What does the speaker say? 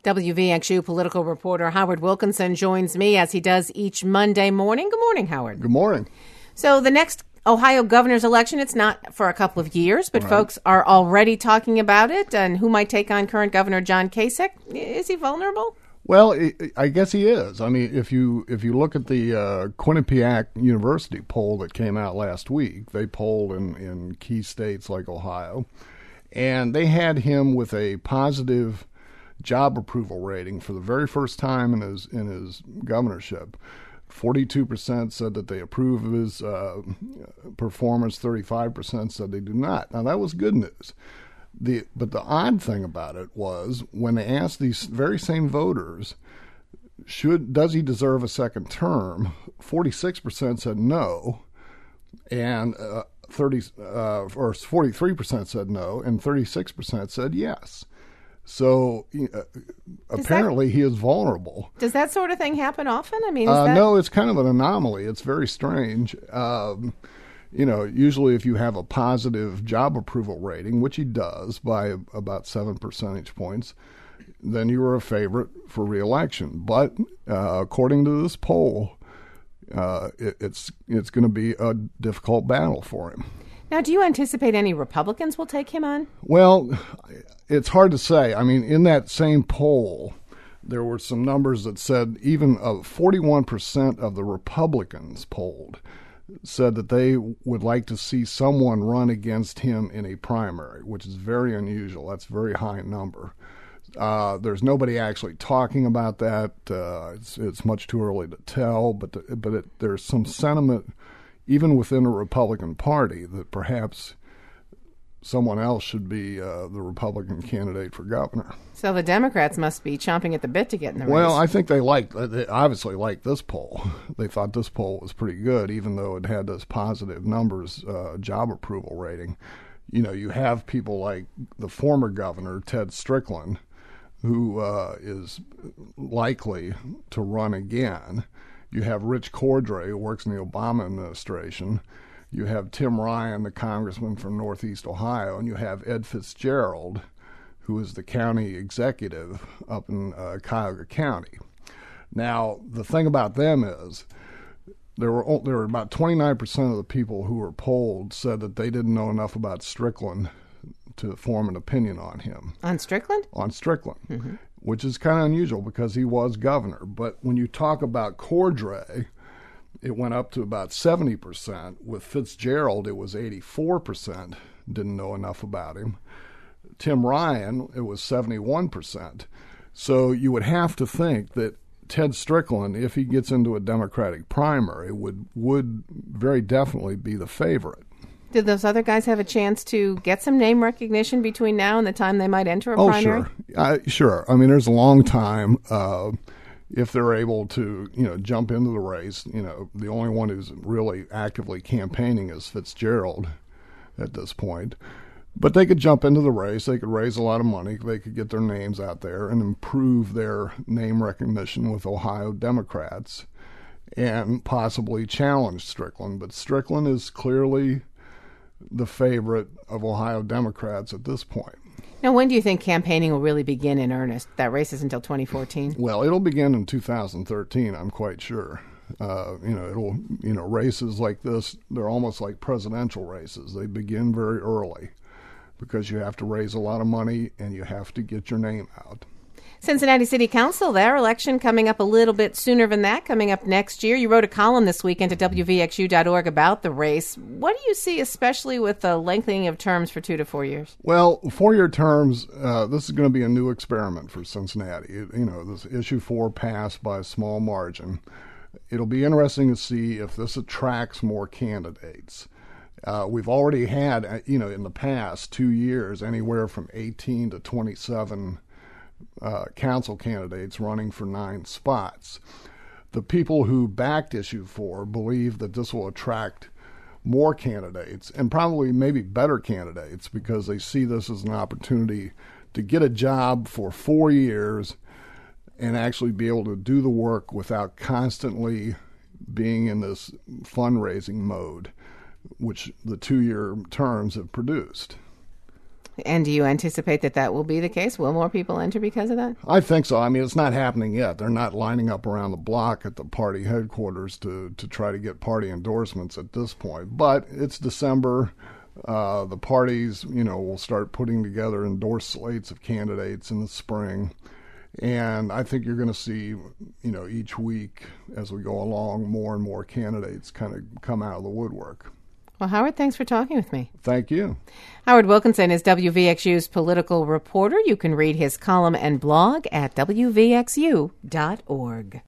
WVXU political reporter Howard Wilkinson joins me as he does each Monday morning. Good morning, Howard. Good morning. So the next Ohio governor's election, it's not for a couple of years, but folks are already talking about it and who might take on current Governor John Kasich. Is he vulnerable? Well, I guess he is. I mean, if you look at the Quinnipiac University poll that came out last week, they polled in key states like Ohio, and they had him with a positive job approval rating for the very first time in his governorship. 42% said that they approve of his performance. 35% said they do not. Now, that was good news. But the odd thing about it was when they asked these very same voters, does he deserve a second term? 46% said no, and 43% said no, and 36% said yes. So apparently he is vulnerable. Does that sort of thing happen often? I mean, no, it's kind of an anomaly. It's very strange. Usually if you have a positive job approval rating, which he does by about 7 percentage points, then you are a favorite for re-election. But according to this poll, it's going to be a difficult battle for him. Now, do you anticipate any Republicans will take him on? Well, it's hard to say. I mean, in that same poll, there were some numbers that said even 41% of the Republicans polled said that they would like to see someone run against him in a primary, which is very unusual. That's a very high number. There's nobody actually talking about that. It's much too early to tell, but there's some sentiment even within the Republican Party that perhaps someone else should be the Republican candidate for governor. So the Democrats must be chomping at the bit to get in the race. Well, I think they obviously liked this poll. They thought this poll was pretty good, even though it had this positive numbers job approval rating. You have people like the former governor, Ted Strickland, who is likely to run again. You have Rich Cordray, who works in the Obama administration. You have Tim Ryan, the congressman from Northeast Ohio, and you have Ed Fitzgerald, who is the county executive up in Cuyahoga County. Now, the thing about them is there were about 29% of the people who were polled said that they didn't know enough about Strickland to form an opinion on him. On Strickland? On Strickland, which is kind of unusual because he was governor. But when you talk about Cordray, it went up to about 70%. With Fitzgerald, it was 84% didn't know enough about him. Tim Ryan, it was 71%. So you would have to think that Ted Strickland, if he gets into a Democratic primary, would very definitely be the favorite. Did those other guys have a chance to get some name recognition between now and the time they might enter a primary? Sure. I mean, there's a long time. If they're able to, jump into the race, the only one who's really actively campaigning is Fitzgerald at this point. But they could jump into the race. They could raise a lot of money. They could get their names out there and improve their name recognition with Ohio Democrats and possibly challenge Strickland. But Strickland is clearly the favorite of Ohio Democrats at this point. Now, when do you think campaigning will really begin in earnest? That race is until 2014? Well, it'll begin in 2013, I'm quite sure. Races like this, they're almost like presidential races. They begin very early because you have to raise a lot of money and you have to get your name out. Cincinnati City Council, their election coming up a little bit sooner than that, coming up next year. You wrote a column this weekend at WVXU.org about the race. What do you see, especially with the lengthening of terms for 2 to 4 years? Well, 4-year terms, this is going to be a new experiment for Cincinnati. This issue 4 passed by a small margin. It'll be interesting to see if this attracts more candidates. We've already had, in the past 2 years, anywhere from 18 to 27 council candidates running for 9 spots. The people who backed issue 4 believe that this will attract more candidates and probably maybe better candidates because they see this as an opportunity to get a job for 4 years and actually be able to do the work without constantly being in this fundraising mode, which the 2-year terms have produced. And do you anticipate that will be the case? Will more people enter because of that? I think so. I mean, it's not happening yet. They're not lining up around the block at the party headquarters to try to get party endorsements at this point. But it's December. The parties, will start putting together endorsed slates of candidates in the spring. And I think you're going to see, each week as we go along, more and more candidates kind of come out of the woodwork. Well, Howard, thanks for talking with me. Thank you. Howard Wilkinson is WVXU's political reporter. You can read his column and blog at WVXU.org.